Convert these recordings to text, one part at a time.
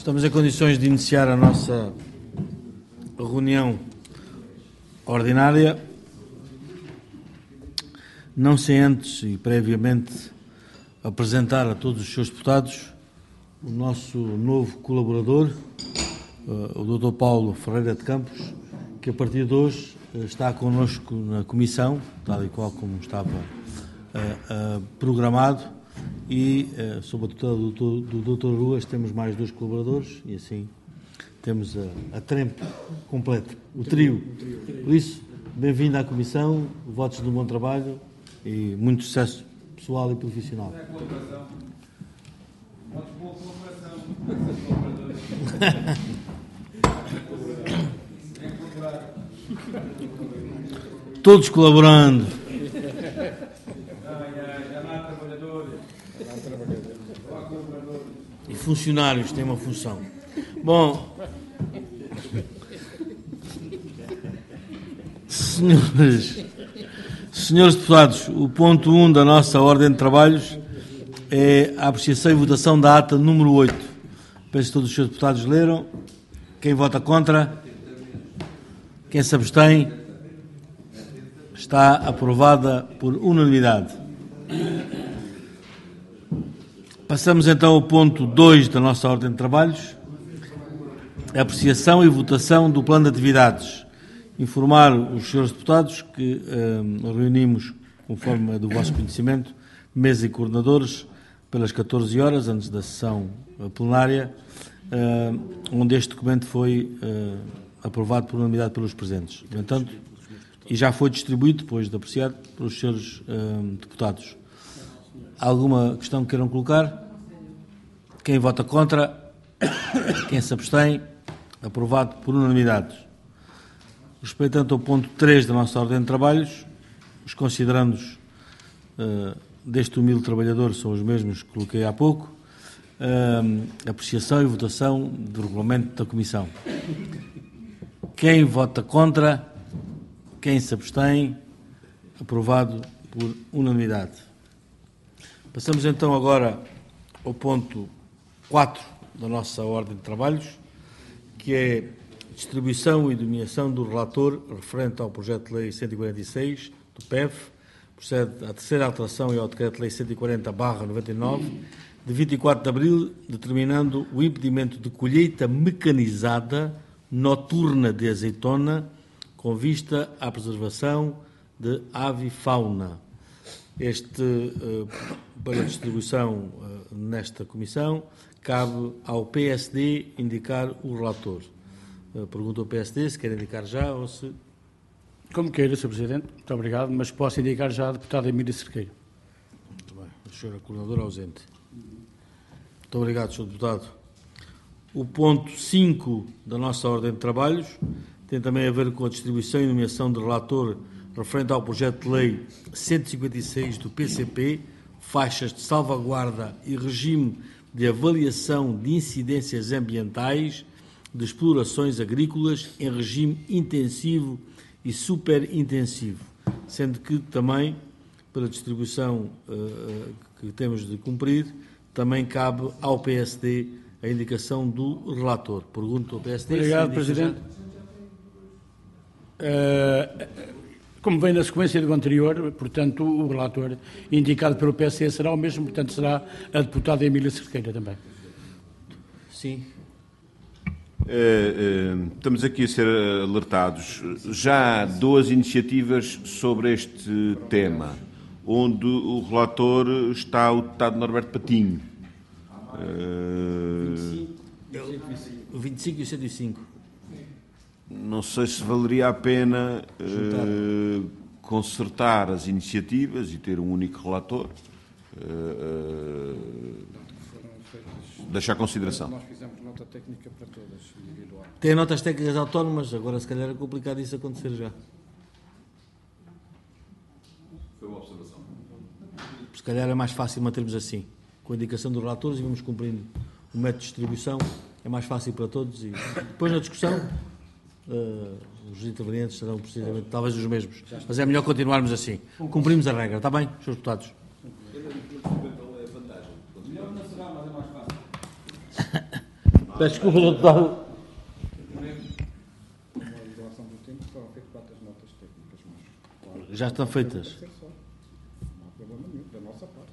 Estamos em condições de iniciar a nossa reunião ordinária, não sem antes e previamente apresentar a todos os seus deputados o nosso novo colaborador, o Dr. Paulo Ferreira de Campos, que a partir de hoje está connosco na comissão, tal e qual como estava programado, e sob a tutela do Dr. Ruas temos mais 2 colaboradores e assim temos a trempe completa, o trio. Por isso, bem-vindo à comissão, votos de um bom trabalho e muito sucesso pessoal e profissional. Todos colaborando. E funcionários têm uma função. Bom, senhores deputados, o ponto 1 da nossa ordem de trabalhos é a apreciação e votação da ata número 8. Penso que todos os senhores deputados leram. Quem vota contra? Quem se abstém? Está aprovada por unanimidade. Passamos então ao ponto 2 da nossa ordem de trabalhos, a apreciação e votação do plano de atividades. Informar os senhores deputados que reunimos, conforme é do vosso conhecimento, mesa e coordenadores, pelas 14 horas, antes da sessão plenária, onde este documento foi aprovado por unanimidade pelos presentes. No entanto, e já foi distribuído, depois de apreciado, pelos senhores deputados. Alguma questão que queiram colocar? Quem vota contra? Quem se abstém? Aprovado por unanimidade. Respeitando ao ponto 3 da nossa ordem de trabalhos, os considerandos deste humilde trabalhador são os mesmos que coloquei há pouco, apreciação e votação do regulamento da Comissão. Quem vota contra? Quem se abstém? Aprovado por unanimidade. Passamos então agora ao ponto 4 da nossa ordem de trabalhos, que é distribuição e nomeação do relator referente ao projeto de lei 146 do PEV, procede à terceira alteração e ao decreto-lei 140/99, de 24 de abril, determinando o impedimento de colheita mecanizada noturna de azeitona com vista à preservação de avifauna. Para distribuição nesta comissão, cabe ao PSD indicar o relator. Pergunto ao PSD se quer indicar já ou se... Como queira, Sr. Presidente. Muito obrigado, mas posso indicar já a deputada Emília Cerqueira. Muito bem. A senhora coordenadora ausente. Muito obrigado, Sr. Deputado. O ponto 5 da nossa ordem de trabalhos tem também a ver com a distribuição e nomeação de relator referente ao projeto de lei 156 do PCP, faixas de salvaguarda e regime de avaliação de incidências ambientais de explorações agrícolas em regime intensivo e superintensivo, sendo que também, para a distribuição que temos de cumprir, também cabe ao PSD a indicação do relator. Pergunto ao PSD. Obrigado, Presidente. Como vem na sequência do anterior, portanto, o relator indicado pelo PSD será o mesmo, portanto, será a deputada Emília Cerqueira também. Sim. Estamos aqui a ser alertados. Já há 2 iniciativas sobre este tema, onde o relator está o deputado Norberto Patinho. O 25 e o 105. Não sei se valeria a pena concertar as iniciativas e ter um único relator. Deixar a consideração. Nós fizemos nota técnica para todas, individual. Tem notas técnicas autónomas, agora se calhar é complicado isso acontecer já. Foi uma observação. Se calhar é mais fácil mantermos assim, com a indicação dos relatores e vamos cumprindo o método de distribuição, é mais fácil para todos e depois na discussão os intervenientes serão precisamente talvez os mesmos, mas é melhor continuarmos assim. Cumprimos a regra, está bem, senhores deputados? Melhor não será, mas é mais fácil. Peço desculpa, Sr. Deputado. Com a regulação do tempo, foram feitas 4 notas técnicas, mas claro, Já estão feitas. pode ser só. Não há problema nenhum, da nossa parte.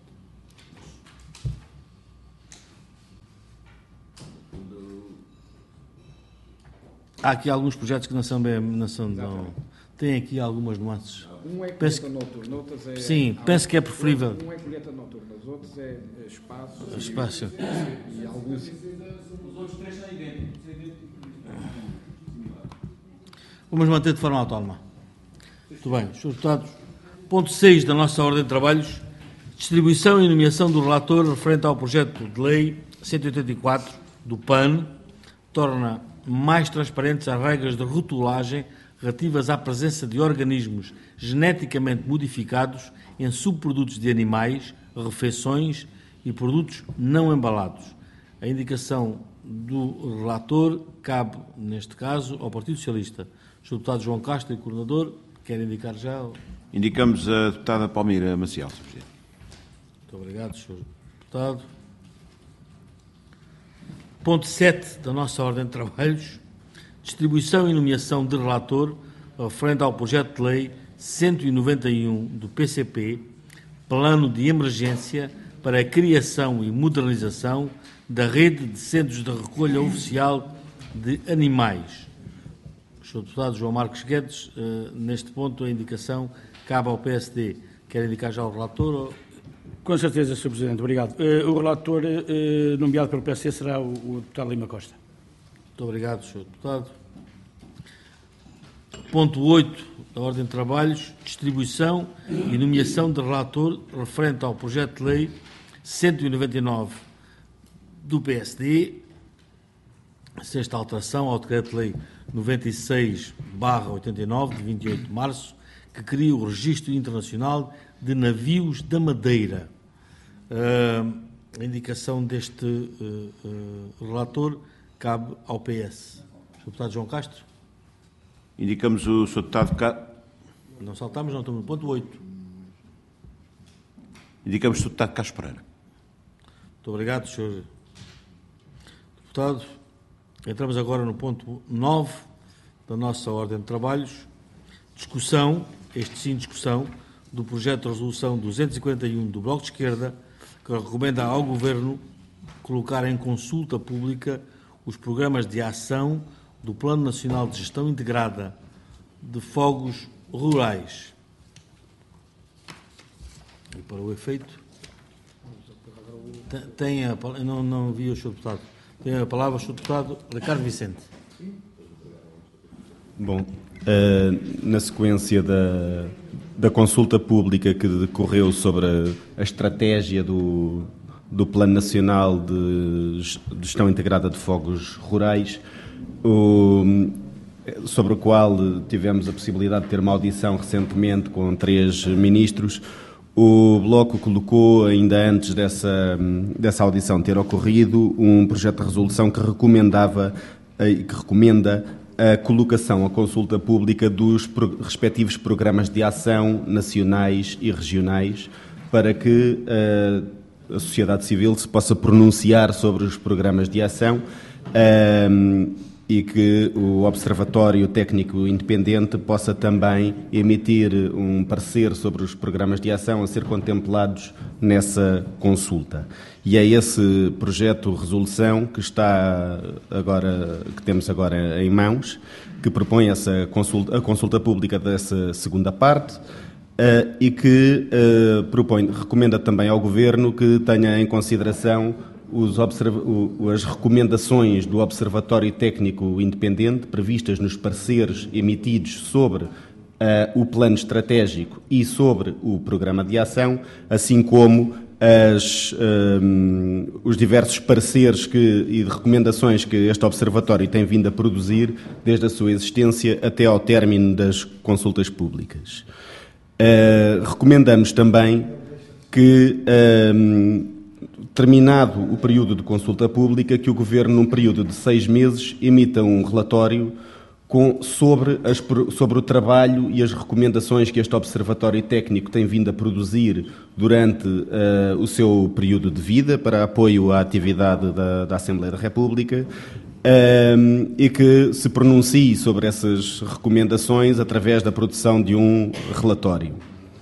Há aqui alguns projetos que não são bem... Tem aqui algumas nuances. Um é Penso colheita noturna, outras é... Sim, penso que é preferível. Um é colheita noturna, os outros é espaço. Espaço. E alguns... Vamos manter de forma autónoma. Muito bem, Sr. Deputados. Ponto 6 da nossa ordem de trabalhos. Distribuição e nomeação do relator referente ao projeto de lei 184 do PAN, torna mais transparentes as regras de rotulagem relativas à presença de organismos geneticamente modificados em subprodutos de animais, refeições e produtos não embalados. A indicação do relator cabe, neste caso, ao Partido Socialista. O Sr. Deputado João Castro, coordenador, quer indicar já? Indicamos a deputada Palmira Maciel, Sr. Presidente. Muito obrigado, Sr. Deputado. Ponto 7 da nossa ordem de trabalhos. Distribuição e nomeação de relator referente ao projeto de lei 191 do PCP, Plano de Emergência para a Criação e Modernização da Rede de Centros de Recolha Oficial de Animais. O Sr. Deputado João Marcos Guedes, neste ponto a indicação cabe ao PSD. Quer indicar já o relator? Ou... Com certeza, Sr. Presidente. Obrigado. O relator nomeado pelo PSD será o deputado Lima Costa. Muito obrigado, Sr. Deputado. Ponto 8 da ordem de trabalhos, distribuição e nomeação de relator referente ao projeto de lei 199 do PSD, sexta alteração ao decreto-lei 96/89, de 28 de março, que cria o Registro Internacional de Navios da Madeira. A indicação deste relator cabe ao PS. Sr. Deputado João Castro. Indicamos o Sr. Deputado... Não saltamos, não estamos no ponto 8. Indicamos o Sr. Deputado Carlos Pereira. Muito obrigado, Sr. Deputado. Entramos agora no ponto 9 da nossa ordem de trabalhos. Discussão, do projeto de resolução 241 do Bloco de Esquerda, que recomenda ao Governo colocar em consulta pública os programas de ação do Plano Nacional de Gestão Integrada de Fogos Rurais. E para o efeito, não vi o Sr. Deputado. Tem a palavra o Sr. Deputado Ricardo Vicente. Bom, na sequência da consulta pública que decorreu sobre a estratégia do Plano Nacional de Gestão Integrada de Fogos Rurais, sobre o qual tivemos a possibilidade de ter uma audição recentemente com 3 ministros, o Bloco colocou, ainda antes dessa audição ter ocorrido, um projeto de resolução que recomenda a colocação à consulta pública dos respectivos programas de ação nacionais e regionais para que a sociedade civil se possa pronunciar sobre os programas de ação e que o Observatório Técnico Independente possa também emitir um parecer sobre os programas de ação a ser contemplados nessa consulta. E é esse projeto de resolução que temos agora em mãos, que propõe a consulta pública dessa segunda parte e que recomenda também ao Governo que tenha em consideração as recomendações do Observatório Técnico Independente previstas nos pareceres emitidos sobre o plano estratégico e sobre o programa de ação, assim como os diversos pareceres e recomendações que este Observatório tem vindo a produzir desde a sua existência até ao término das consultas públicas. Recomendamos também que, terminado o período de consulta pública, que o Governo, num período de 6 meses, emita um relatório sobre o trabalho e as recomendações que este Observatório Técnico tem vindo a produzir durante o seu período de vida para apoio à atividade da Assembleia da República, e que se pronuncie sobre essas recomendações através da produção de um relatório.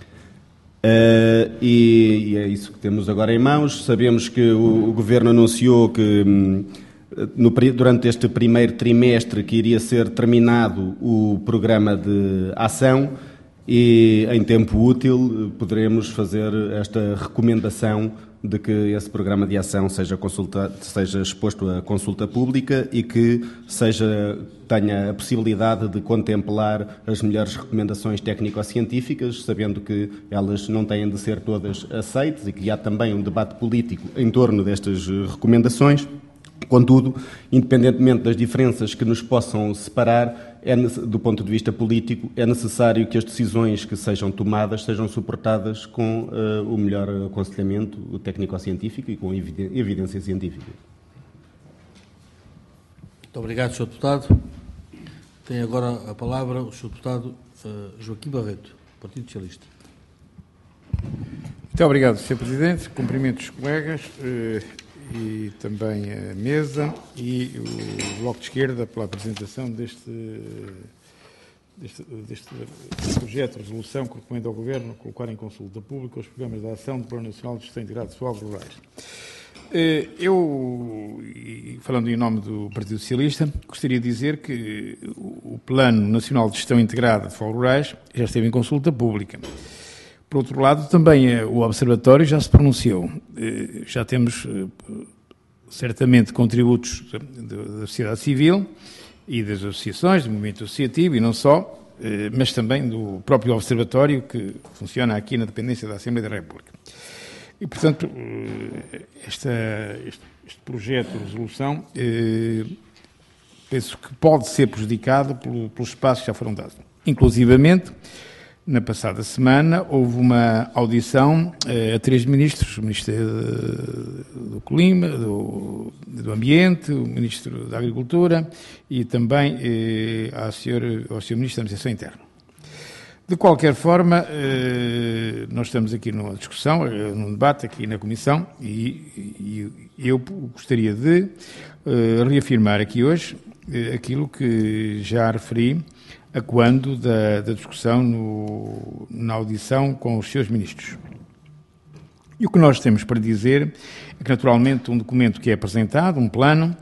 E é isso que temos agora em mãos. Sabemos que o Governo anunciou que durante este primeiro trimestre que iria ser terminado o programa de ação e em tempo útil poderemos fazer esta recomendação de que esse programa de ação seja exposto à consulta pública e que tenha a possibilidade de contemplar as melhores recomendações técnico-científicas, sabendo que elas não têm de ser todas aceites e que há também um debate político em torno destas recomendações. Contudo, independentemente das diferenças que nos possam separar, do ponto de vista político, é necessário que as decisões que sejam tomadas sejam suportadas com o melhor aconselhamento técnico-científico e com evidência científica. Muito obrigado, Sr. Deputado. Tem agora a palavra o Sr. Deputado Joaquim Barreto, Partido Socialista. Muito obrigado, Sr. Presidente. Cumprimento os colegas e também a mesa e o Bloco de Esquerda pela apresentação deste projeto de resolução que recomenda ao Governo colocar em consulta pública os programas de ação do Plano Nacional de Gestão Integrada de Fogos Rurais. Eu, falando em nome do Partido Socialista, gostaria de dizer que o Plano Nacional de Gestão Integrada de Fogos Rurais já esteve em consulta pública. Por outro lado, também o Observatório já se pronunciou. Já temos, certamente, contributos da sociedade civil e das associações, do movimento associativo, e não só, mas também do próprio Observatório, que funciona aqui na dependência da Assembleia da República. E, portanto, este projeto de resolução penso que pode ser prejudicado pelos espaços que já foram dados. Inclusivamente, na passada semana, houve uma audição a 3 ministros, o Ministro do Clima, do Ambiente, o Ministro da Agricultura e também ao Sr. Ministro da Administração Interna. De qualquer forma, nós estamos aqui numa discussão, num debate aqui na Comissão e eu gostaria de reafirmar aqui hoje aquilo que já referi a quando da discussão na audição com os seus ministros. E o que nós temos para dizer é que, naturalmente, um documento que é apresentado, um plano,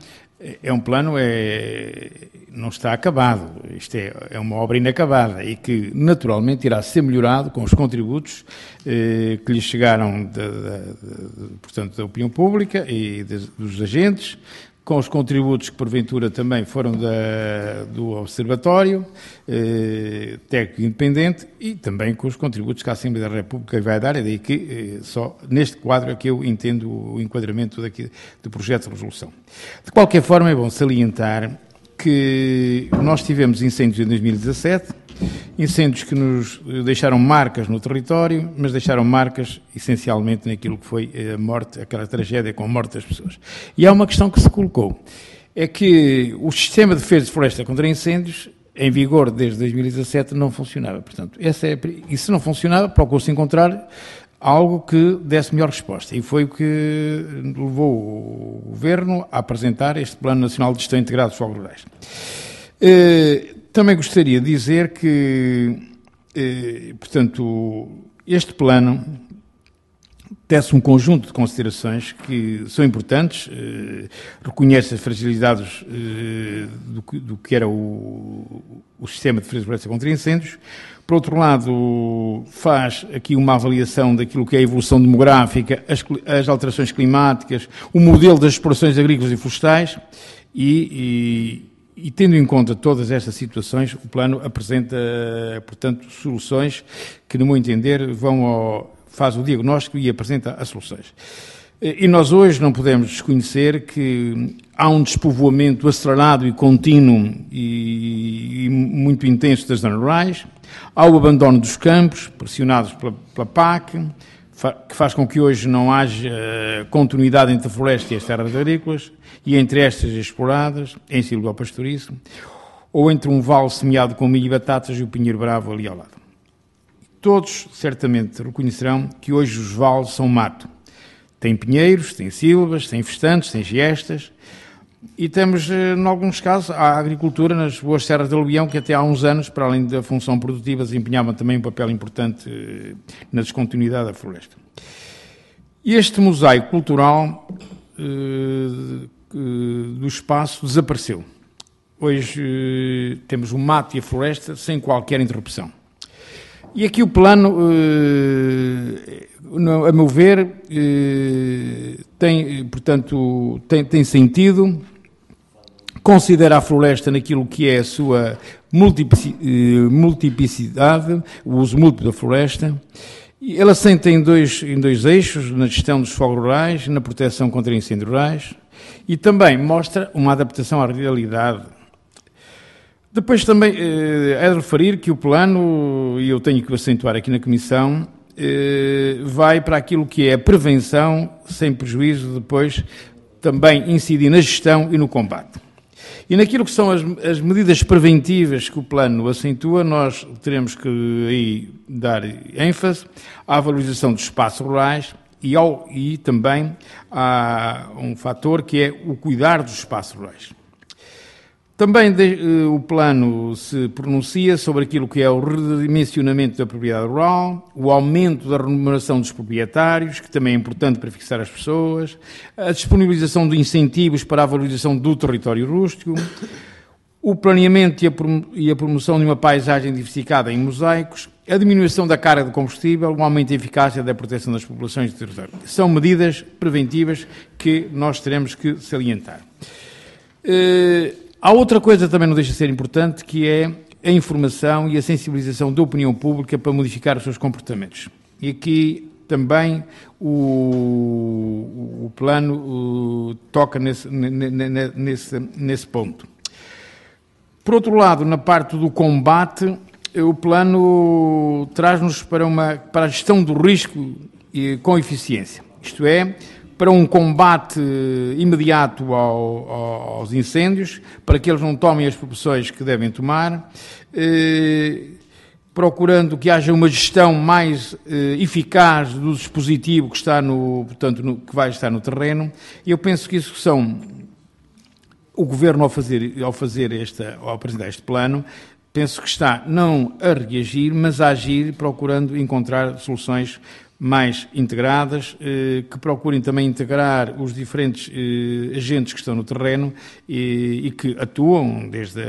não está acabado. Isto é uma obra inacabada e que, naturalmente, irá ser melhorado com os contributos que lhes chegaram, portanto, da opinião pública e dos agentes, com os contributos que, porventura, também foram do Observatório Técnico Independente e também com os contributos que a Assembleia da República vai dar, é daí que só neste quadro é que eu entendo o enquadramento do projeto de resolução. De qualquer forma, é bom salientar que nós tivemos incêndios em 2017, incêndios que nos deixaram marcas no território, mas deixaram marcas essencialmente naquilo que foi a morte, aquela tragédia com a morte das pessoas. E há uma questão que se colocou, é que o sistema de defesa de floresta contra incêndios, em vigor desde 2017, não funcionava. Portanto, e se não funcionava, procurou-se encontrar algo que desse melhor resposta. E foi o que levou o Governo a apresentar este Plano Nacional de Gestão Integrada dos Fogos Rurais. Também gostaria de dizer que, portanto, este plano tece um conjunto de considerações que são importantes, reconhece as fragilidades do que era o sistema de defesa de floresta contra incêndios. Por outro lado, faz aqui uma avaliação daquilo que é a evolução demográfica, as alterações climáticas, o modelo das explorações agrícolas e florestais e tendo em conta todas estas situações, o plano apresenta, portanto, soluções que, no meu entender, faz o diagnóstico e apresenta as soluções. E nós hoje não podemos desconhecer que há um despovoamento acelerado e contínuo e muito intenso das zonas rurais, há o abandono dos campos, pressionados pela PAC, que faz com que hoje não haja continuidade entre a floresta e as terras agrícolas, e entre estas exploradas, em silvopastoriço. ou entre um vale semeado com milho e batatas e o pinheiro bravo ali ao lado. Todos certamente reconhecerão que hoje os vales são mato. Tem pinheiros, tem silvas, tem festantes, tem giestas, e temos, em alguns casos, a agricultura nas boas serras de aluvião, que até há uns anos, para além da função produtiva, desempenhavam também um papel importante na descontinuidade da floresta. Este mosaico cultural do espaço desapareceu. Hoje temos o mato e a floresta sem qualquer interrupção. E aqui o plano, a meu ver, tem sentido, considera a floresta naquilo que é a sua multiplicidade, o uso múltiplo da floresta. Ela assenta em dois eixos, na gestão dos fogos rurais, na proteção contra incêndios rurais, e também mostra uma adaptação à realidade. Depois também é de referir que o plano, e eu tenho que acentuar aqui na Comissão, vai para aquilo que é a prevenção, sem prejuízo depois também incidir na gestão e no combate. E naquilo que são as medidas preventivas que o plano acentua, nós teremos que aí dar ênfase à valorização dos espaços rurais e também há um fator que é o cuidar dos espaços rurais. Também o plano se pronuncia sobre aquilo que é o redimensionamento da propriedade rural, o aumento da remuneração dos proprietários, que também é importante para fixar as pessoas, a disponibilização de incentivos para a valorização do território rústico, o planeamento e a promoção de uma paisagem diversificada em mosaicos, a diminuição da carga de combustível, o aumento da eficácia da proteção das populações do território. São medidas preventivas que nós teremos que salientar. Há outra coisa que também não deixa de ser importante, que é a informação e a sensibilização da opinião pública para modificar os seus comportamentos. E aqui também o plano toca nesse ponto. Por outro lado, na parte do combate, o plano traz-nos para a gestão do risco com eficiência. Isto é, para um combate imediato aos incêndios, para que eles não tomem as proporções que devem tomar, procurando que haja uma gestão mais eficaz do dispositivo que está que vai estar no terreno. E eu penso que isso são o Governo ao apresentar este plano, penso que está não a reagir, mas a agir, procurando encontrar soluções mais integradas, que procurem também integrar os diferentes agentes que estão no terreno e que atuam, desde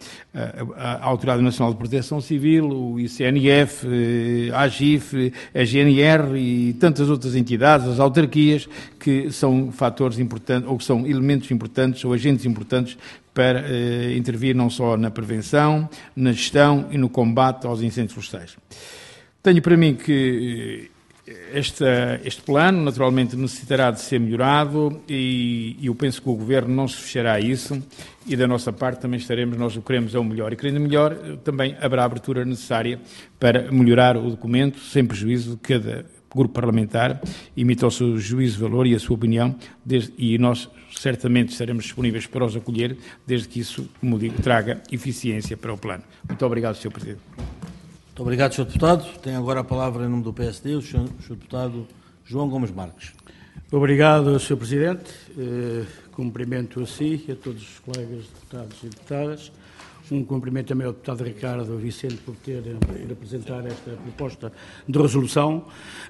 a Autoridade Nacional de Proteção Civil, o ICNF, a AGIF, a GNR e tantas outras entidades, as autarquias, que são fatores importantes, ou que são elementos importantes, ou agentes importantes para intervir não só na prevenção, na gestão e no combate aos incêndios florestais. Tenho para mim que este plano, naturalmente, necessitará de ser melhorado e eu penso que o Governo não se fechará a isso e, da nossa parte, também nós o queremos é o melhor. E, querendo melhor, também haverá a abertura necessária para melhorar o documento, sem prejuízo de cada grupo parlamentar emita o seu juízo de valor e a sua opinião, e nós certamente estaremos disponíveis para os acolher, desde que isso, como digo, traga eficiência para o plano. Muito obrigado, Sr. Presidente. Muito obrigado, Sr. Deputado. Tem agora a palavra em nome do PSD o Sr. Deputado João Gomes Marques. Obrigado, Sr. Presidente. Cumprimento a si e a todos os colegas deputados e deputadas. Um cumprimento também ao deputado Ricardo Vicente por ter ido apresentar esta proposta de resolução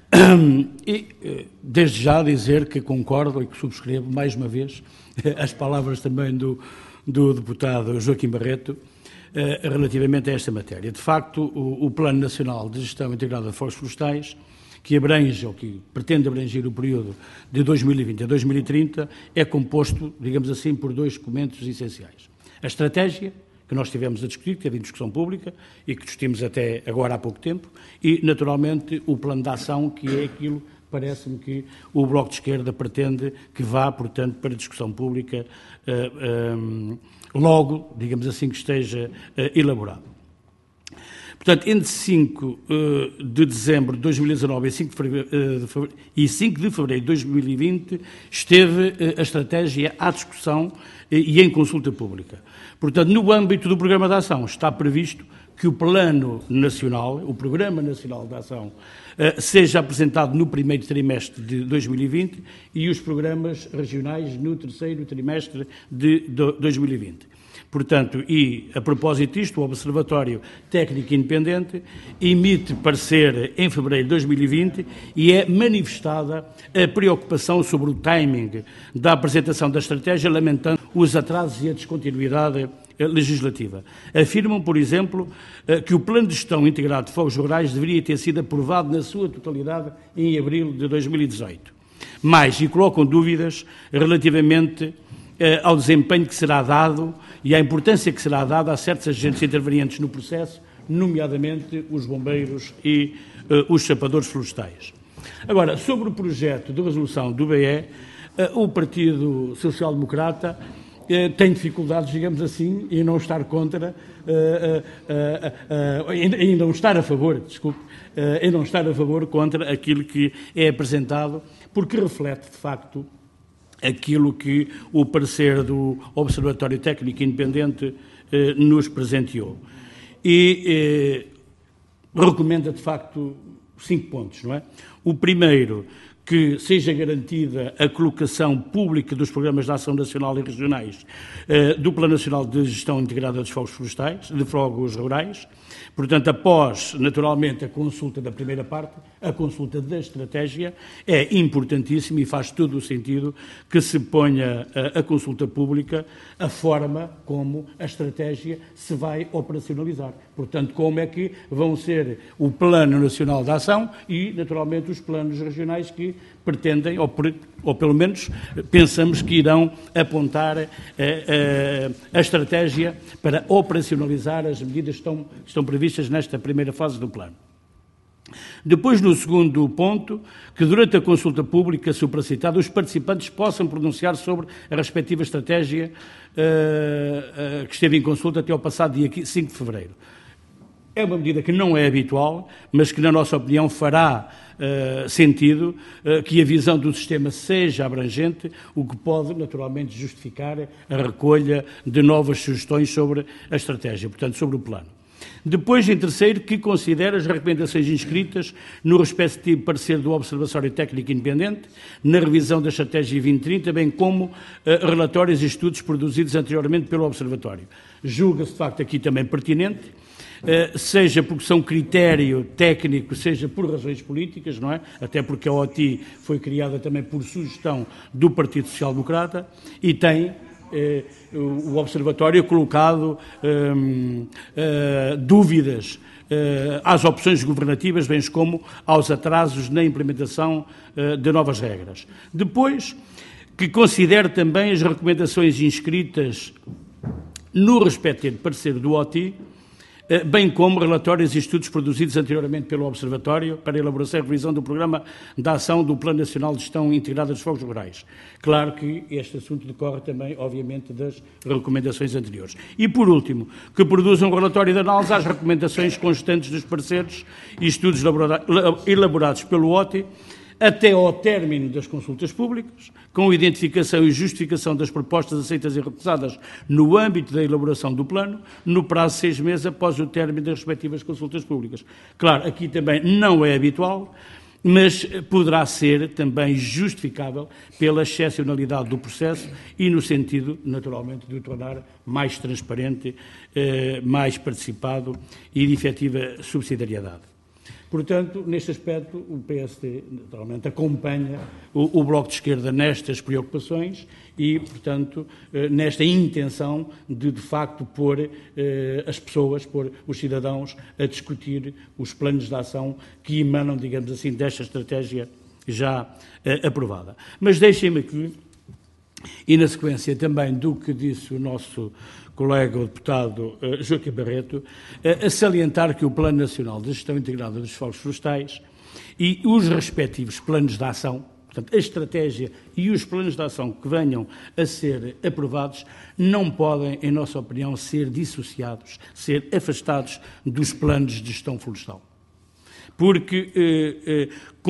e, desde já, dizer que concordo e que subscrevo, mais uma vez, as palavras também do deputado Joaquim Barreto, relativamente a esta matéria. De facto, o Plano Nacional de Gestão Integrada de Fogos Florestais, que abrange, ou que pretende abranger o período de 2020 a 2030, é composto, digamos assim, por dois documentos essenciais. A estratégia, que nós tivemos a discutir, que teve em discussão pública e que discutimos até agora há pouco tempo, e, naturalmente, o plano de ação, que é aquilo, parece-me, que o Bloco de Esquerda pretende que vá, portanto, para discussão pública logo, digamos assim, que esteja elaborado. Portanto, entre 5 de dezembro de 2019 e 5 de fevereiro de 2020 esteve a estratégia à discussão e em consulta pública. Portanto, no âmbito do Programa de Ação está previsto que o Plano Nacional, o Programa Nacional de Ação, seja apresentado no primeiro trimestre de 2020 e os programas regionais no terceiro trimestre de 2020. Portanto, e a propósito disto, o Observatório Técnico Independente emite parecer em fevereiro de 2020 e é manifestada a preocupação sobre o timing da apresentação da estratégia, lamentando os atrasos e a descontinuidade legislativa. Afirmam, por exemplo, que o Plano de Gestão Integrado de Fogos Rurais deveria ter sido aprovado na sua totalidade em abril de 2018. E colocam dúvidas relativamente ao desempenho que será dado e à importância que será dada a certos agentes intervenientes no processo, nomeadamente os bombeiros e os sapadores florestais. Agora, sobre o projeto de resolução do BE, o Partido Social Democrata tem dificuldades, digamos assim, em não estar contra, em não estar a favor, em não estar a favor contra aquilo que é apresentado, porque reflete, de facto, aquilo que o parecer do Observatório Técnico Independente nos presenteou. E recomenda, de facto, 5 pontos, não é? O primeiro, que seja garantida a colocação pública dos programas de ação nacional e regionais do Plano Nacional de Gestão Integrada dos Fogos Florestais, de fogos rurais. Portanto, após, naturalmente, a consulta da primeira parte, a consulta da estratégia, é importantíssimo e faz todo o sentido que se ponha a consulta pública a forma como a estratégia se vai operacionalizar. Portanto, como é que vão ser o Plano Nacional de Ação e, naturalmente, os planos regionais que pretendem, ou pelo menos pensamos que irão apontar a estratégia para operacionalizar as medidas que estão previstas nesta primeira fase do plano. Depois, no segundo ponto, que durante a consulta pública supracitada os participantes possam pronunciar sobre a respectiva estratégia que esteve em consulta até ao passado dia 5 de fevereiro. É uma medida que não é habitual, mas que, na nossa opinião, fará sentido que a visão do sistema seja abrangente, o que pode, naturalmente, justificar a recolha de novas sugestões sobre a estratégia, portanto, sobre o plano. Depois, em terceiro, que considera as recomendações inscritas no respectivo parecer do Observatório Técnico Independente, na revisão da Estratégia 2030, bem como relatórios e estudos produzidos anteriormente pelo Observatório. Julga-se, de facto, aqui também pertinente, seja porque são critério técnico, seja por razões políticas, não é? Até porque a OTI foi criada também por sugestão do Partido Social Democrata e tem o Observatório colocado dúvidas às opções governativas, bem como aos atrasos na implementação de novas regras. Depois, que considere também as recomendações inscritas no respectivo parecer do OTI, bem como relatórios e estudos produzidos anteriormente pelo Observatório para a elaboração e revisão do Programa de Ação do Plano Nacional de Gestão Integrada dos Fogos Rurais. Claro que este assunto decorre também, obviamente, das recomendações anteriores. E, por último, que produza um relatório de análise às recomendações constantes dos pareceres e estudos elaborados pelo OTI, até ao término das consultas públicas, com identificação e justificação das propostas aceitas e recusadas no âmbito da elaboração do plano, no prazo de 6 meses após o término das respectivas consultas públicas. Claro, aqui também não é habitual, mas poderá ser também justificável pela excepcionalidade do processo e no sentido, naturalmente, de o tornar mais transparente, mais participado e de efetiva subsidiariedade. Portanto, neste aspecto, o PSD, naturalmente, acompanha o Bloco de Esquerda nestas preocupações e, portanto, nesta intenção de facto, pôr as pessoas, pôr os cidadãos a discutir os planos de ação que emanam, digamos assim, desta estratégia já aprovada. Mas deixem-me aqui, e na sequência também do que disse o nosso colega, o deputado Joaquim Barreto, a salientar que o Plano Nacional de Gestão Integrada dos Fogos Florestais e os respectivos planos de ação, Portanto, a estratégia e os planos de ação que venham a ser aprovados não podem, em nossa opinião, ser dissociados, ser afastados dos planos de gestão florestal. Porque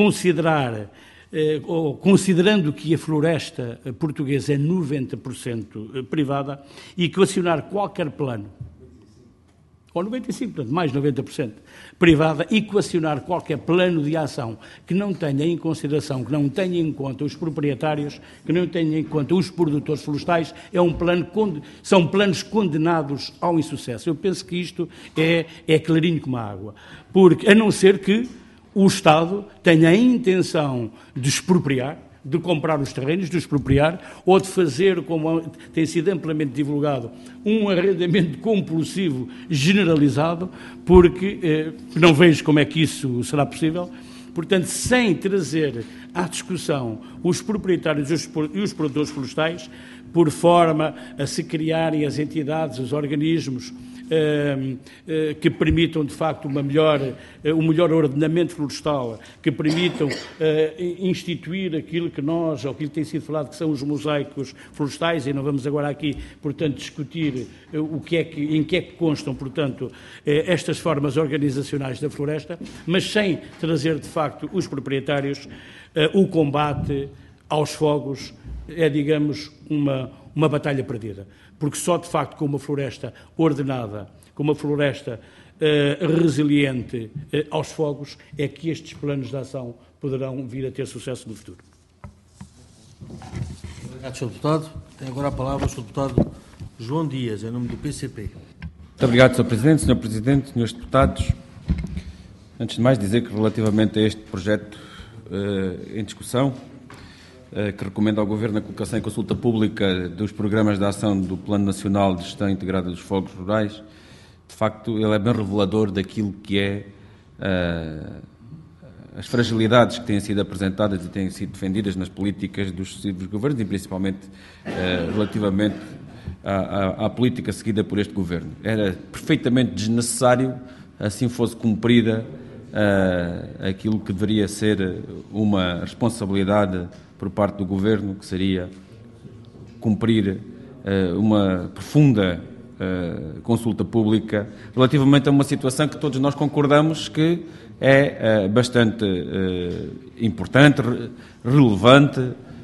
considerando que a floresta portuguesa é 90% privada, equacionar qualquer plano, ou 95%, portanto, mais 90% privada, equacionar qualquer plano de ação que não tenha em consideração, que não tenha em conta os proprietários, que não tenha em conta os produtores florestais, são planos condenados ao insucesso. Eu penso que isto é clarinho como a água, porque, a não ser que o Estado tenha a intenção de expropriar, de comprar os terrenos, de expropriar, ou de fazer, como tem sido amplamente divulgado, um arrendamento compulsivo generalizado, porque não vejo como é que isso será possível. Portanto, sem trazer à discussão os proprietários e os produtores florestais, por forma a se criarem as entidades, os organismos que permitam, de facto, um melhor ordenamento florestal, que permitam instituir aquilo que tem sido falado, que são os mosaicos florestais, e não vamos agora aqui, portanto, discutir em que é que constam, portanto, estas formas organizacionais da floresta, mas sem trazer, de facto, os proprietários. O combate aos fogos é, digamos, uma batalha perdida, porque só de facto com uma floresta ordenada, com uma floresta resiliente aos fogos, é que estes planos de ação poderão vir a ter sucesso no futuro. Obrigado, Sr. Deputado. Tem agora a palavra o Sr. Deputado João Dias, em nome do PCP. Muito obrigado, Sr. Presidente, Sr. Presidente, Srs. Deputados. Antes de mais, dizer que relativamente a este projeto em discussão, que recomenda ao Governo a colocação em consulta pública dos programas de ação do Plano Nacional de Gestão Integrada dos Fogos Rurais, de facto, ele é bem revelador daquilo que é as fragilidades que têm sido apresentadas e têm sido defendidas nas políticas dos sucessivos governos e principalmente relativamente à política seguida por este Governo. Era perfeitamente desnecessário, assim fosse cumprida aquilo que deveria ser uma responsabilidade por parte do Governo, que seria cumprir uma profunda consulta pública relativamente a uma situação que todos nós concordamos que é bastante importante, relevante.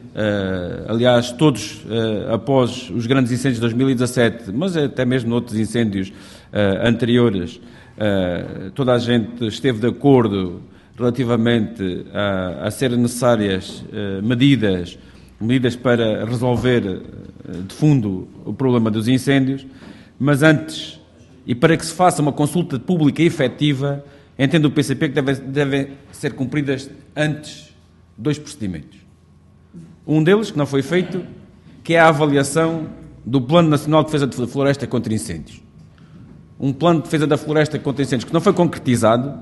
Aliás, todos, após os grandes incêndios de 2017, mas até mesmo outros incêndios anteriores, toda a gente esteve de acordo relativamente a serem necessárias medidas para resolver de fundo o problema dos incêndios, mas antes, e para que se faça uma consulta pública efetiva, entende o PCP que devem ser cumpridas antes dois procedimentos. Um deles, que não foi feito, que é a avaliação do Plano Nacional de Defesa da Floresta contra Incêndios. Um plano de defesa da floresta contra incêndios que não foi concretizado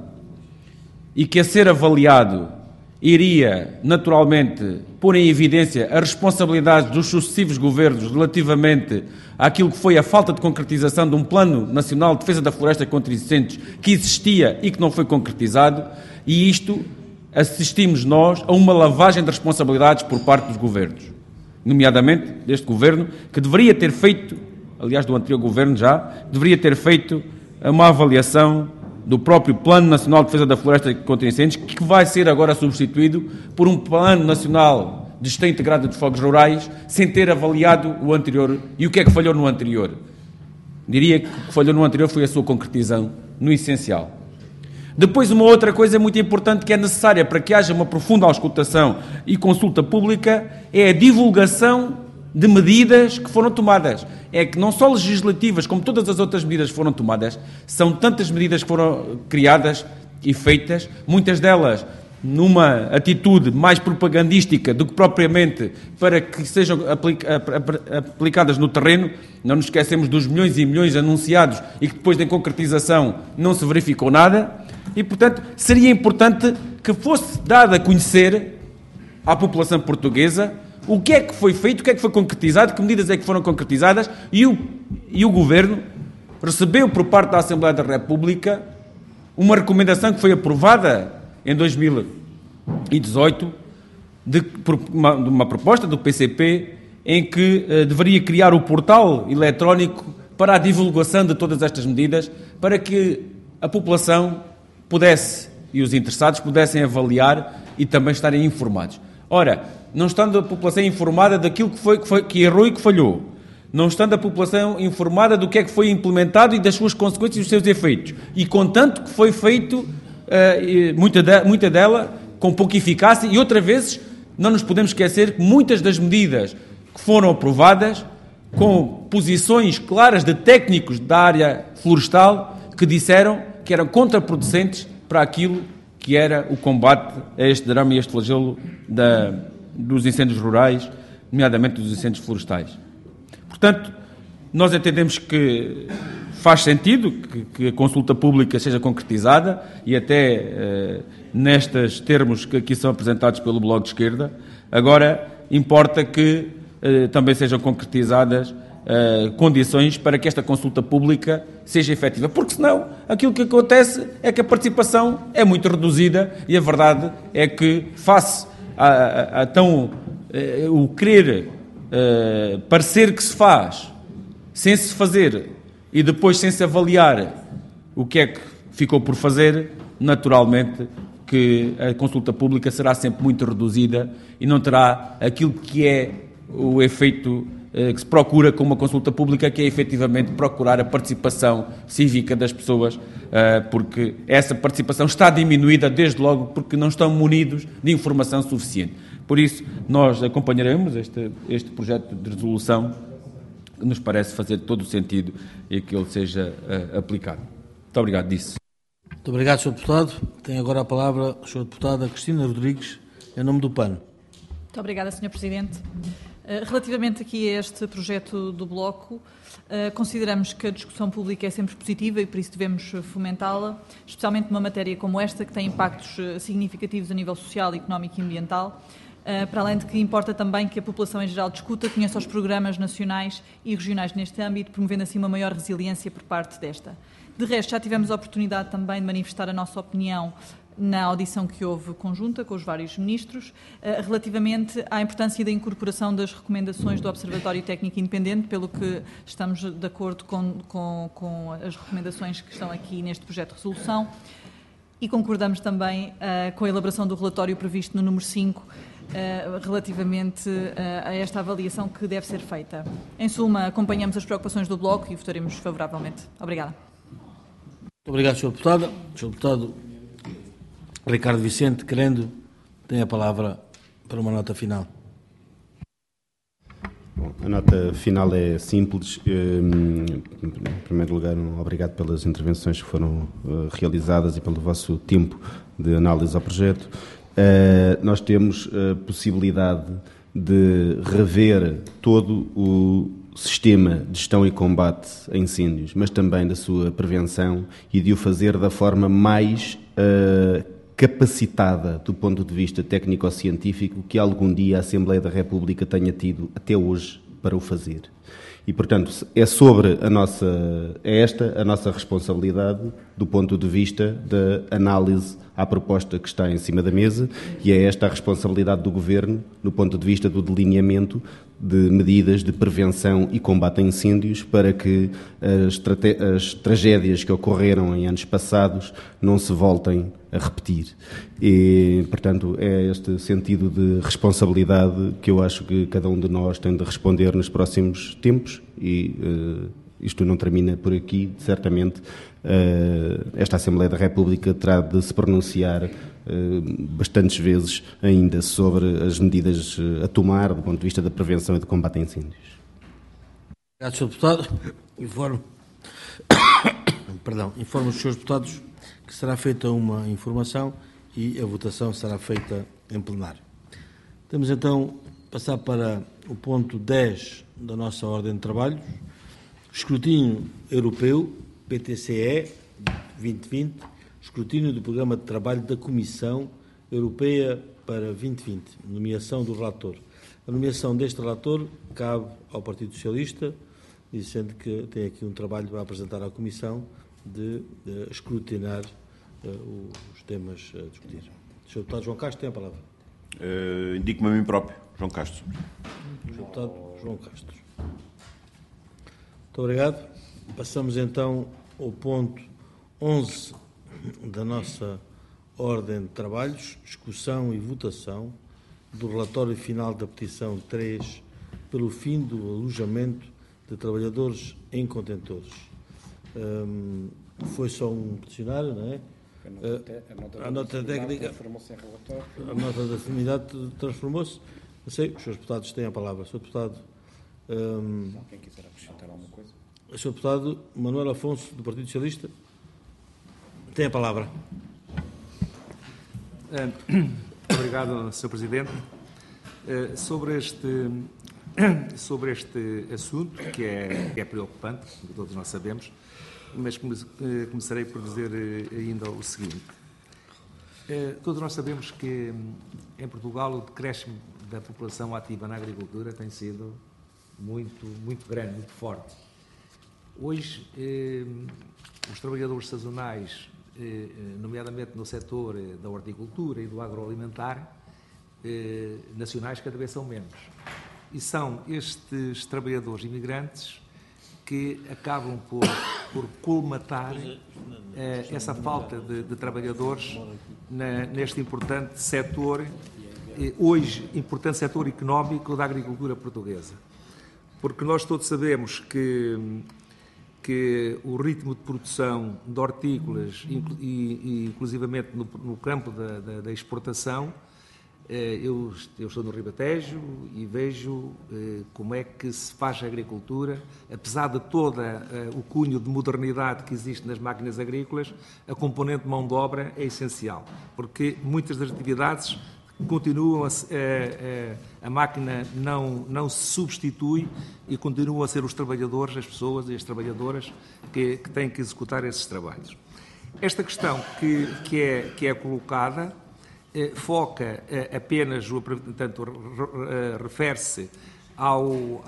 e que, a ser avaliado, iria naturalmente pôr em evidência a responsabilidade dos sucessivos governos relativamente àquilo que foi a falta de concretização de um Plano Nacional de Defesa da Floresta contra Incêndios que existia e que não foi concretizado, e isto assistimos nós a uma lavagem de responsabilidades por parte dos governos, nomeadamente deste Governo, que deveria ter feito, aliás do anterior Governo já, deveria ter feito uma avaliação do próprio Plano Nacional de Defesa da Floresta contra Incêndios, que vai ser agora substituído por um Plano Nacional de Gestão Integrada dos Fogos Rurais, sem ter avaliado o anterior. E o que é que falhou no anterior? Diria que o que falhou no anterior foi a sua concretização, no essencial. Depois, uma outra coisa muito importante que é necessária para que haja uma profunda auscultação e consulta pública é a divulgação de medidas que foram tomadas. É que não só legislativas, como todas as outras medidas que foram tomadas, são tantas medidas que foram criadas e feitas, muitas delas numa atitude mais propagandística do que propriamente para que sejam aplicadas no terreno. Não nos esquecemos dos milhões e milhões anunciados e que depois da concretização não se verificou nada. E, portanto, seria importante que fosse dado a conhecer à população portuguesa o que é que foi feito, o que é que foi concretizado, que medidas é que foram concretizadas, e o Governo recebeu por parte da Assembleia da República uma recomendação que foi aprovada em 2018 de uma proposta do PCP em que deveria criar o portal eletrónico para a divulgação de todas estas medidas, para que a população pudesse, e os interessados pudessem avaliar e também estarem informados. Ora, não estando a população informada daquilo que errou e que falhou, não estando a população informada do que é que foi implementado e das suas consequências e dos seus efeitos, e contanto que foi feito, muita dela com pouca eficácia, e outras vezes não nos podemos esquecer que muitas das medidas que foram aprovadas com posições claras de técnicos da área florestal que disseram que eram contraproducentes para aquilo que era o combate a este drama e este flagelo dos incêndios rurais, nomeadamente dos incêndios florestais. Portanto, nós entendemos que faz sentido que a consulta pública seja concretizada e até nestes termos que aqui são apresentados pelo Bloco de Esquerda. Agora, importa que também sejam concretizadas condições para que esta consulta pública seja efetiva, porque senão aquilo que acontece é que a participação é muito reduzida e a verdade é que face a o querer parecer que se faz sem se fazer e depois sem se avaliar o que é que ficou por fazer, naturalmente que a consulta pública será sempre muito reduzida e não terá aquilo que é o efeito que se procura com uma consulta pública, que é efetivamente procurar a participação cívica das pessoas, porque essa participação está diminuída desde logo porque não estão munidos de informação suficiente. Por isso, nós acompanharemos este projeto de resolução, que nos parece fazer todo o sentido e que ele seja aplicado. Muito obrigado disso. Muito obrigado, Sr. Deputado. Tem agora a palavra a Sra. Deputada Cristina Rodrigues, em nome do PAN. Muito obrigada, Sr. Presidente. Relativamente aqui a este projeto do Bloco, consideramos que a discussão pública é sempre positiva e por isso devemos fomentá-la, especialmente numa matéria como esta, que tem impactos significativos a nível social, económico e ambiental, para além de que importa também que a população em geral discuta, conheça os programas nacionais e regionais neste âmbito, promovendo assim uma maior resiliência por parte desta. De resto, já tivemos a oportunidade também de manifestar a nossa opinião na audição que houve conjunta com os vários ministros, relativamente à importância da incorporação das recomendações do Observatório Técnico Independente, pelo que estamos de acordo com as recomendações que estão aqui neste projeto de resolução, e concordamos também com a elaboração do relatório previsto no número 5, relativamente a esta avaliação que deve ser feita. Em suma, acompanhamos as preocupações do Bloco e votaremos favoravelmente. Obrigada. Muito obrigado, Sr. Deputado. Sr. Deputado Ricardo Vicente, querendo, tem a palavra para uma nota final. Bom, a nota final é simples. Em primeiro lugar, obrigado pelas intervenções que foram realizadas e pelo vosso tempo de análise ao projeto. Nós temos a possibilidade de rever todo o sistema de gestão e combate a incêndios, mas também da sua prevenção e de o fazer da forma mais capacitada do ponto de vista técnico-científico que algum dia a Assembleia da República tenha tido até hoje para o fazer. E, portanto, é esta a nossa responsabilidade do ponto de vista da análise à proposta que está em cima da mesa e é esta a responsabilidade do Governo no ponto de vista do delineamento de medidas de prevenção e combate a incêndios para que as tragédias que ocorreram em anos passados não se voltem a repetir. E, portanto, é este sentido de responsabilidade que eu acho que cada um de nós tem de responder nos próximos tempos e isto não termina por aqui, certamente. Esta Assembleia da República terá de se pronunciar bastantes vezes ainda sobre as medidas a tomar do ponto de vista da prevenção e do combate a incêndios. Obrigado, Sr. Deputado. Informo os Srs. Deputados que será feita uma informação e a votação será feita em plenário. Temos então passar para o ponto 10 da nossa ordem de trabalhos, escrutínio europeu, PTCE 2020, escrutínio do programa de trabalho da Comissão Europeia para 2020, nomeação do relator. A nomeação deste relator cabe ao Partido Socialista, dizendo que tem aqui um trabalho a apresentar à Comissão de escrutinar os temas a discutir. Sr. Deputado João Castro tem a palavra. Indico-me a mim próprio, João Castro. Deputado João Castro. Muito obrigado. Passamos então ao ponto 11 da nossa ordem de trabalhos, discussão e votação do relatório final da petição 3 pelo fim do alojamento de trabalhadores em contentores. Foi só um peticionário, não é? A nota técnica transformou-se em relatório. A nota da afinidade transformou-se. Não sei, os senhores deputados têm a palavra. Sr. Deputado, Quem quiser acrescentar alguma coisa. Sr. Deputado Manuel Afonso, do Partido Socialista, tem a palavra. Obrigado, Sr. Presidente. Sobre este assunto, que é preocupante, como todos nós sabemos, mas começarei por dizer ainda o seguinte. Todos nós sabemos que em Portugal o decréscimo da população ativa na agricultura tem sido muito grande, muito forte. Hoje, os trabalhadores sazonais, nomeadamente no setor da horticultura e do agroalimentar, nacionais cada vez são menos. E são estes trabalhadores imigrantes que acabam por colmatar essa falta de trabalhadores neste importante setor, hoje importante setor económico da agricultura portuguesa. Porque nós todos sabemos que o ritmo de produção de hortícolas, e inclusivamente no campo da exportação, eu estou no Ribatejo e vejo como é que se faz a agricultura, apesar de todo o cunho de modernidade que existe nas máquinas agrícolas, a componente de mão de obra é essencial, porque muitas das atividades continuam a máquina não se substitui e continuam a ser os trabalhadores, as pessoas e as trabalhadoras que têm que executar esses trabalhos. Esta questão que é colocada foca apenas, portanto, refere-se ao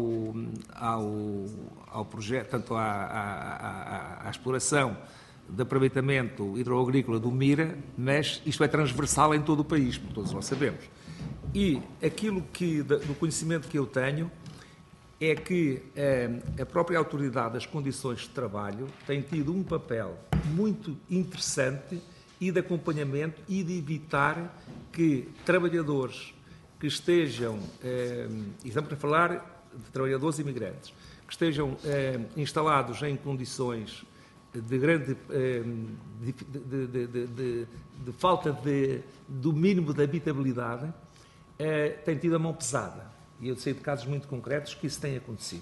projeto, tanto à exploração de aproveitamento hidroagrícola do Mira, mas isto é transversal em todo o país, como todos nós sabemos. E aquilo do conhecimento que eu tenho é que a própria Autoridade das Condições de Trabalho tem tido um papel muito interessante e de acompanhamento e de evitar que trabalhadores que estejam, e estamos a falar de trabalhadores imigrantes, que estejam instalados em condições de grande de falta do mínimo de habitabilidade, tem tido a mão pesada. E eu sei de casos muito concretos que isso tem acontecido.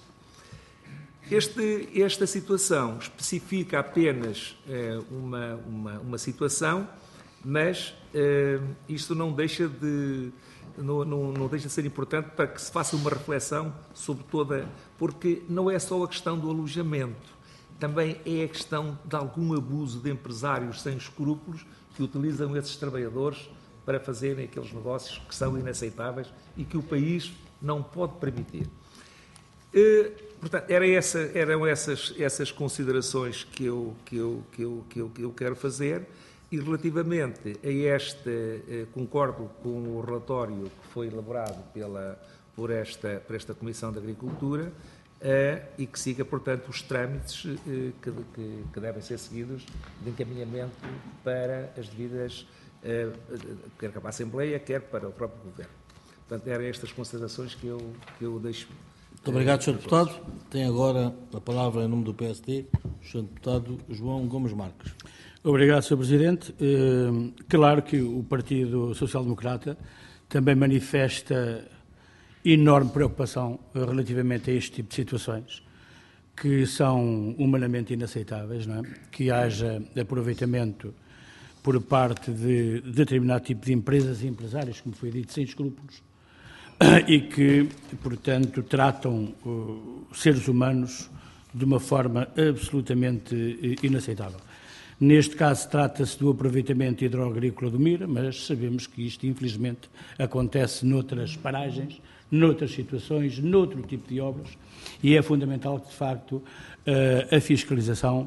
Esta situação especifica apenas uma situação, mas isto não deixa de ser importante para que se faça uma reflexão sobre porque não é só a questão do alojamento, também é a questão de algum abuso de empresários sem escrúpulos que utilizam esses trabalhadores para fazerem aqueles negócios que são inaceitáveis e que o país não pode permitir. Portanto, eram essas considerações que eu quero fazer, e relativamente a concordo com o relatório que foi elaborado por esta Comissão de Agricultura, e que siga, portanto, os trâmites que devem ser seguidos de encaminhamento para as devidas, quer para a Assembleia, quer para o próprio Governo. Portanto, eram estas considerações que eu deixo. Muito obrigado, Sr. Deputado. Tem agora a palavra em nome do PSD o Sr. Deputado João Gomes Marques. Obrigado, Sr. Presidente. Claro que o Partido Social Democrata também manifesta enorme preocupação relativamente a este tipo de situações, que são humanamente inaceitáveis, não é? Que haja aproveitamento por parte de determinado tipo de empresas e empresários, como foi dito, sem escrúpulos, e que, portanto, tratam seres humanos de uma forma absolutamente inaceitável. Neste caso, trata-se do aproveitamento hidroagrícola do Mira, mas sabemos que isto, infelizmente, acontece noutras paragens, noutras situações, noutro tipo de obras, e é fundamental que, de facto, a fiscalização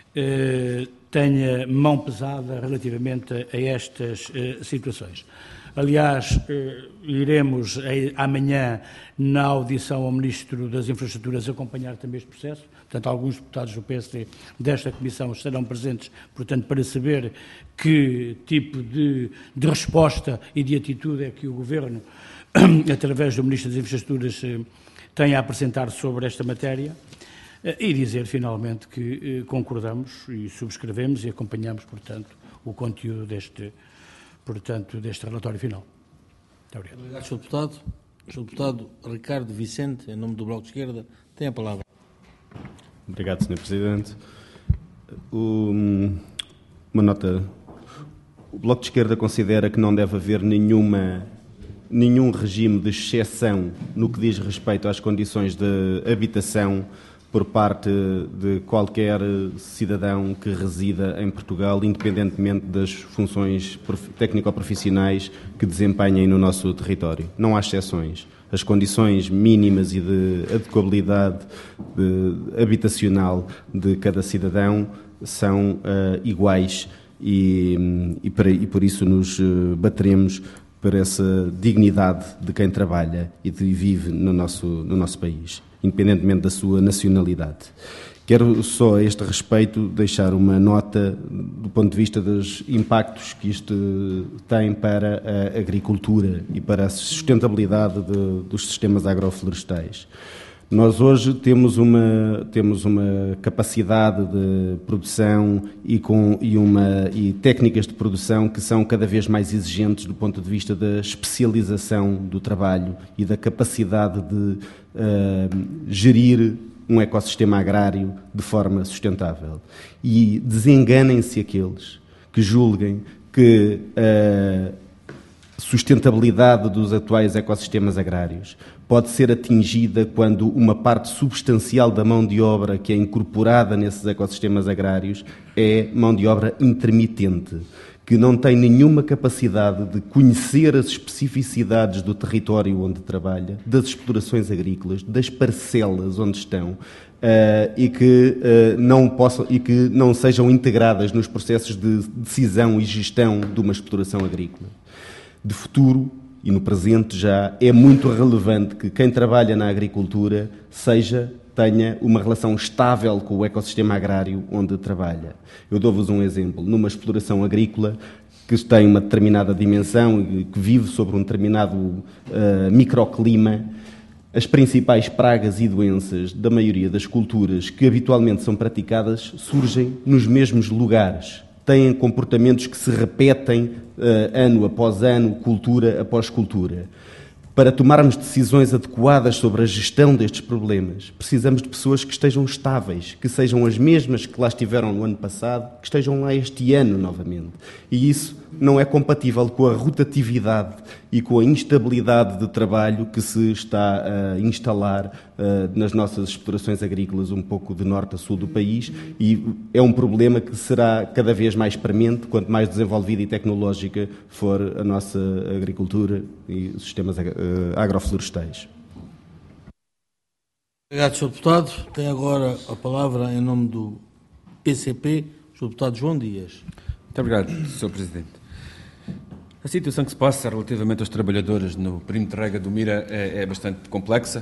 tenha mão pesada relativamente a estas situações. Aliás, iremos amanhã, na audição ao Ministro das Infraestruturas, acompanhar também este processo. Portanto, alguns deputados do PSD desta Comissão estarão presentes, portanto, para saber que tipo de resposta e de atitude é que o Governo, através do Ministro das Infraestruturas, tem a apresentar sobre esta matéria. E dizer, finalmente, que concordamos e subscrevemos e acompanhamos, portanto, o conteúdo deste relatório final. Muito obrigado. Obrigado, Sr. Deputado. Sr. Deputado Ricardo Vicente, em nome do Bloco de Esquerda, tem a palavra. Obrigado, Sr. Presidente. Uma nota. O Bloco de Esquerda considera que não deve haver nenhum regime de exceção no que diz respeito às condições de habitação por parte de qualquer cidadão que resida em Portugal, independentemente das funções técnico-profissionais que desempenhem no nosso território. Não há exceções. As condições mínimas e de adequabilidade habitacional de cada cidadão são iguais e por isso nos bateremos por essa dignidade de quem trabalha e vive no nosso país, independentemente da sua nacionalidade. Quero só a este respeito deixar uma nota do ponto de vista dos impactos que isto tem para a agricultura e para a sustentabilidade dos sistemas agroflorestais. Nós hoje temos uma capacidade de produção e técnicas de produção que são cada vez mais exigentes do ponto de vista da especialização do trabalho e da capacidade de gerir um ecossistema agrário de forma sustentável. E desenganem-se aqueles que julguem que a sustentabilidade dos atuais ecossistemas agrários pode ser atingida quando uma parte substancial da mão de obra que é incorporada nesses ecossistemas agrários é mão de obra intermitente, que não tem nenhuma capacidade de conhecer as especificidades do território onde trabalha, das explorações agrícolas, das parcelas onde estão, e que não sejam integradas nos processos de decisão e gestão de uma exploração agrícola. De futuro, e no presente já, é muito relevante que quem trabalha na agricultura tenha uma relação estável com o ecossistema agrário onde trabalha. Eu dou-vos um exemplo. Numa exploração agrícola que tem uma determinada dimensão e que vive sobre um determinado microclima, as principais pragas e doenças da maioria das culturas que habitualmente são praticadas surgem nos mesmos lugares. Têm comportamentos que se repetem ano após ano, cultura após cultura. Para tomarmos decisões adequadas sobre a gestão destes problemas, precisamos de pessoas que estejam estáveis, que sejam as mesmas que lá estiveram no ano passado, que estejam lá este ano novamente. E isso não é compatível com a rotatividade e com a instabilidade de trabalho que se está a instalar nas nossas explorações agrícolas um pouco de norte a sul do país, e é um problema que será cada vez mais premente quanto mais desenvolvida e tecnológica for a nossa agricultura e os sistemas agroflorestais. Obrigado, Sr. Deputado. Tem agora a palavra, em nome do PCP, o Sr. Deputado João Dias. Muito obrigado, Sr. Presidente. A situação que se passa relativamente aos trabalhadores no perímetro de rega do Mira é bastante complexa.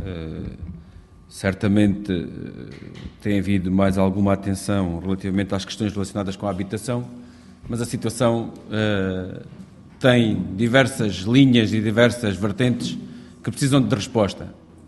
Certamente tem havido mais alguma atenção relativamente às questões relacionadas com a habitação, mas a situação tem diversas linhas e diversas vertentes que precisam de resposta.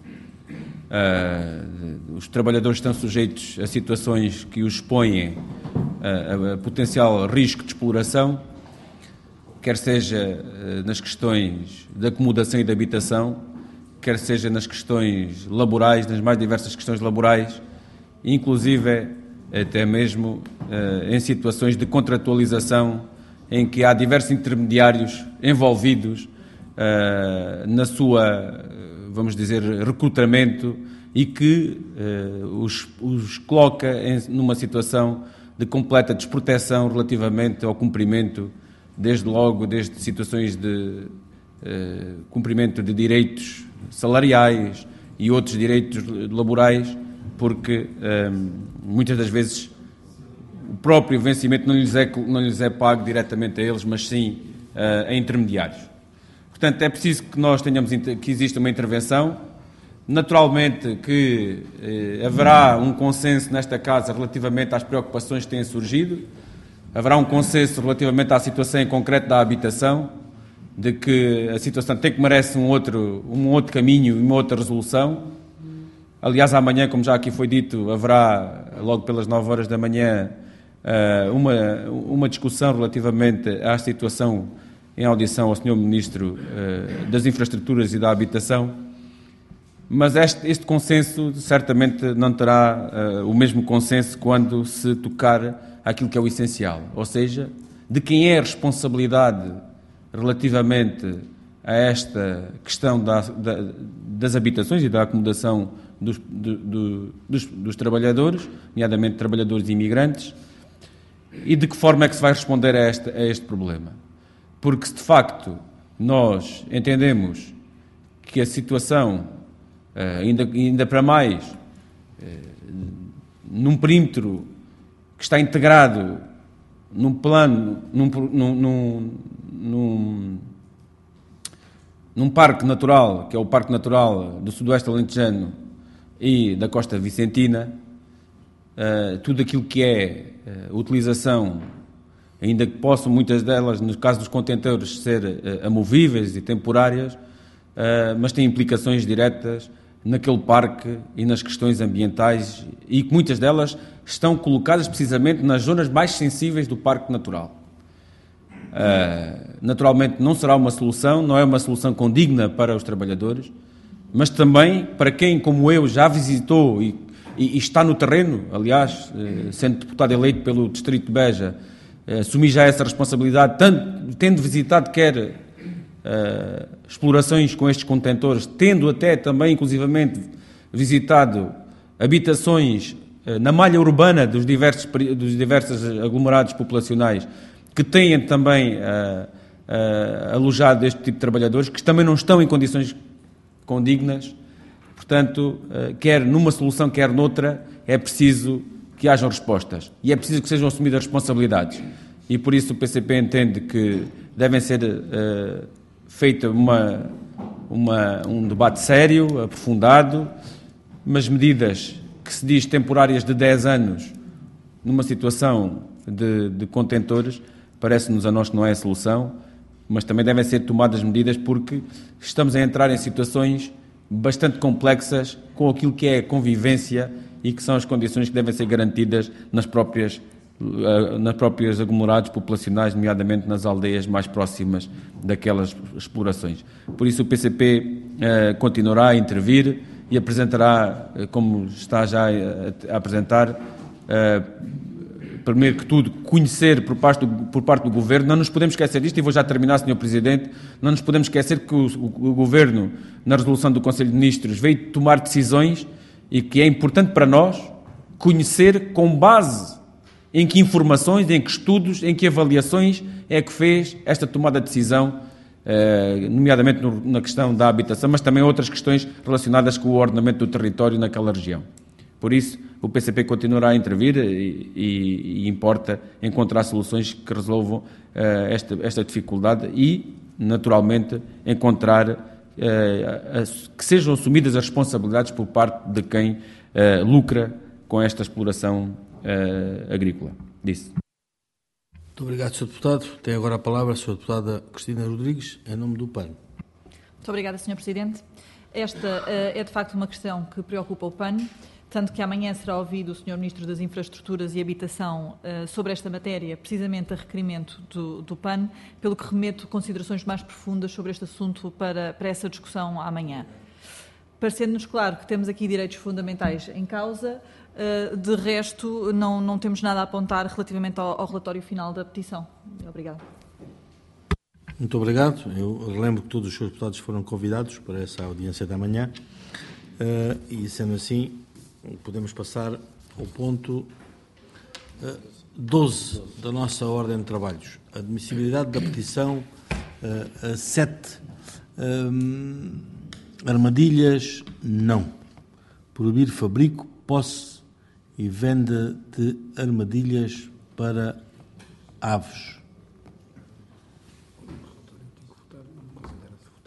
Os trabalhadores estão sujeitos a situações que os expõem a potencial risco de exploração, quer seja nas questões de acomodação e de habitação, quer seja nas questões laborais, nas mais diversas questões laborais, inclusive até mesmo em situações de contratualização em que há diversos intermediários envolvidos na sua, vamos dizer, recrutamento, e que os coloca numa situação de completa desproteção relativamente ao cumprimento, desde situações de cumprimento de direitos salariais e outros direitos laborais, porque muitas das vezes o próprio vencimento não lhes é pago diretamente a eles, mas sim a intermediários. Portanto, é preciso que nós tenhamos, que exista uma intervenção. Naturalmente que haverá um consenso nesta Casa relativamente às preocupações que têm surgido. Haverá um consenso relativamente à situação em concreto da habitação, de que a situação merece um outro caminho e uma outra resolução. Aliás, amanhã, como já aqui foi dito, haverá, logo pelas 9 horas da manhã, uma discussão relativamente à situação em audição ao Sr. Ministro das Infraestruturas e da Habitação, mas este consenso certamente não terá o mesmo consenso quando se tocar aquilo que é o essencial, ou seja, de quem é a responsabilidade relativamente a esta questão das habitações e da acomodação dos trabalhadores, nomeadamente trabalhadores e imigrantes, e de que forma é que se vai responder a este problema. Porque se de facto nós entendemos que a situação, ainda para mais, num perímetro que está integrado num plano, num parque natural, que é o Parque Natural do Sudoeste Alentejano e da Costa Vicentina, tudo aquilo que é utilização, ainda que possam muitas delas, no caso dos contentores, ser amovíveis e temporárias, mas têm implicações diretas naquele parque e nas questões ambientais, e que muitas delas estão colocadas precisamente nas zonas mais sensíveis do Parque Natural. Naturalmente não será uma solução, não é uma solução condigna para os trabalhadores, mas também para quem, como eu, já visitou e está no terreno. Aliás, sendo deputado eleito pelo Distrito de Beja, assumi já essa responsabilidade, tendo visitado quer explorações com estes contentores, tendo até também, inclusivamente, visitado habitações na malha urbana dos diversos aglomerados populacionais que têm também alojado este tipo de trabalhadores, que também não estão em condições condignas. Portanto, quer numa solução, quer noutra, é preciso que hajam respostas e é preciso que sejam assumidas responsabilidades. E por isso o PCP entende que devem ser feito um debate sério, aprofundado, mas medidas que se diz temporárias de 10 anos numa situação de contentores, parece-nos a nós que não é a solução, mas também devem ser tomadas medidas porque estamos a entrar em situações bastante complexas com aquilo que é a convivência e que são as condições que devem ser garantidas nos próprios aglomerados populacionais, nomeadamente nas aldeias mais próximas daquelas explorações. Por isso o PCP continuará a intervir e apresentará, como está já a apresentar, primeiro que tudo, conhecer por parte do Governo. Não nos podemos esquecer disto, e vou já terminar, Sr. Presidente, não nos podemos esquecer que o Governo, na resolução do Conselho de Ministros, veio tomar decisões e que é importante para nós conhecer com base em que informações, em que estudos, em que avaliações é que fez esta tomada de decisão, nomeadamente na questão da habitação, mas também outras questões relacionadas com o ordenamento do território naquela região. Por isso, o PCP continuará a intervir e importa encontrar soluções que resolvam esta dificuldade e, naturalmente, encontrar que sejam assumidas as responsabilidades por parte de quem lucra com esta exploração agrícola. Disse. Muito obrigado, Sr. Deputado. Tem agora a palavra a Sra. Deputada Cristina Rodrigues, em nome do PAN. Muito obrigada, Sr. Presidente. Esta é, de facto, uma questão que preocupa o PAN, tanto que amanhã será ouvido o Sr. Ministro das Infraestruturas e Habitação sobre esta matéria, precisamente a requerimento do PAN, pelo que remeto considerações mais profundas sobre este assunto para essa discussão amanhã. Parecendo-nos claro que temos aqui direitos fundamentais em causa, de resto não temos nada a apontar relativamente ao relatório final da petição. Obrigada. Muito obrigado. Eu relembro que todos os senhores deputados foram convidados para essa audiência da manhã e, sendo assim, podemos passar ao ponto 12 da nossa ordem de trabalhos. Admissibilidade da petição 7. Armadilhas, não. Proibir fabrico, posse e venda de armadilhas para aves.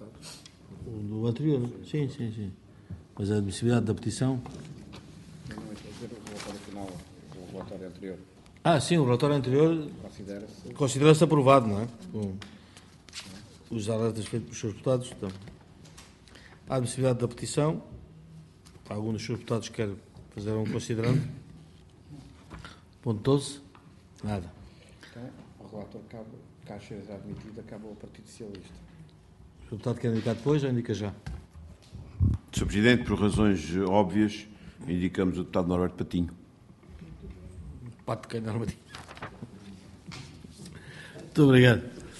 o anterior. Sim. Mas a admissibilidade da petição... Não é dizer o relatório final, o relatório anterior. Sim, o relatório anterior considera-se aprovado, não é? Com os alertas feitos pelos seus deputados. Então, a admissibilidade da petição, algum dos seus deputados quer fazer um considerando? Ponto 12? Nada. Então, o relator Caixa já admitido, acabou o Partido Socialista. O deputado quer indicar depois ou indica já? Sr. Presidente, por razões óbvias, indicamos o deputado Norberto Patinho. Pato que Norberto. Muito obrigado.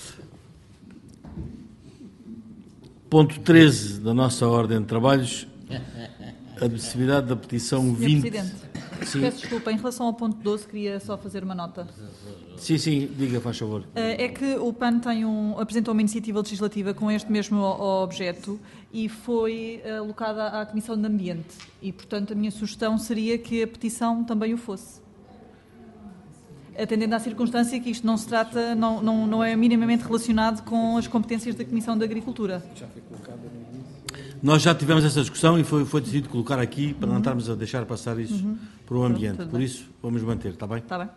Ponto 13 da nossa ordem de trabalhos, a admissibilidade da petição 20... Sr. Presidente, peço desculpa, em relação ao ponto 12, queria só fazer uma nota. Sim, diga, faz favor. É que o PAN apresentou uma iniciativa legislativa com este mesmo objeto e foi alocada à Comissão de Ambiente. E, portanto, a minha sugestão seria que a petição também o fosse. Atendendo à circunstância que isto não se trata, não é minimamente relacionado com as competências da Comissão de Agricultura. Nós já tivemos essa discussão e foi decidido colocar aqui para não estarmos a deixar passar isso para o ambiente. Pronto, por isso, vamos manter, está bem? Está bem.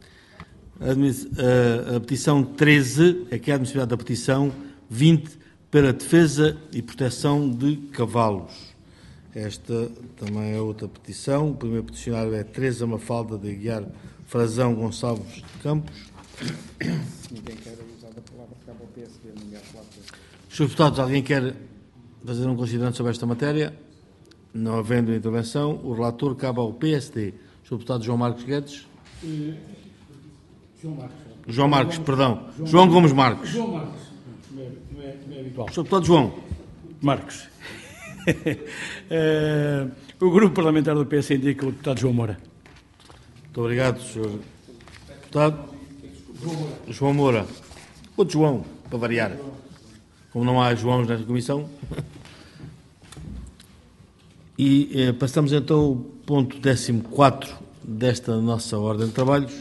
A petição 13 é que é a admissibilidade da petição 20 para a defesa e proteção de cavalos. Esta também é outra petição. O primeiro peticionário é Teresa Mafalda de Aguiar Frazão Gonçalves de Campos. Ninguém quer usar a palavra, acaba o PSD, ninguém quer falar. Senhores deputados, alguém quer fazer um considerante sobre esta matéria? Não havendo intervenção, o relator cabe ao PSD. Senhor deputado João Marcos Guedes. João Marcos, perdão. João Gomes Marcos. João Marcos. Não é habitual. Senhor deputado João. Marcos. O grupo parlamentar do PS indica o deputado João Moura. Muito obrigado, senhor deputado. João Moura. Outro João, para variar. Como não há Joãos nesta comissão. E passamos então ao ponto 14 desta nossa ordem de trabalhos.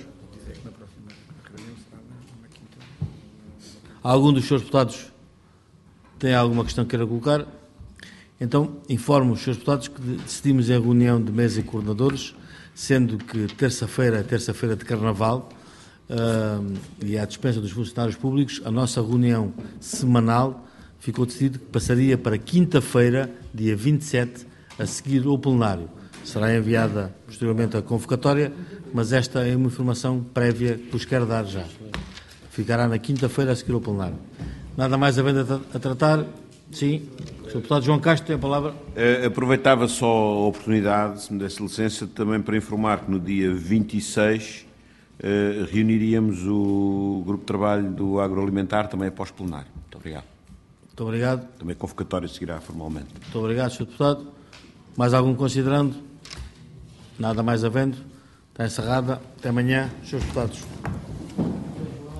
Algum dos senhores deputados tem alguma questão que queira colocar? Então, informo os senhores deputados que decidimos em reunião de mesa e coordenadores, sendo que terça-feira é terça-feira de Carnaval e à dispensa dos funcionários públicos, a nossa reunião semanal ficou decidido que passaria para quinta-feira, dia 27, a seguir ao plenário. Será enviada posteriormente a convocatória, mas esta é uma informação prévia que vos quero dar já. Ficará na quinta-feira a seguir ao plenário. Nada mais havendo a tratar? Sim. O Sr. Deputado João Castro tem a palavra. Aproveitava só a oportunidade, se me desse licença, também para informar que no dia 26 reuniríamos o grupo de trabalho do agroalimentar também após plenário. Muito obrigado. Muito obrigado. Também a convocatória seguirá formalmente. Muito obrigado, Sr. Deputado. Mais algum considerando? Nada mais havendo. Está encerrada. Até amanhã, Srs. Deputados.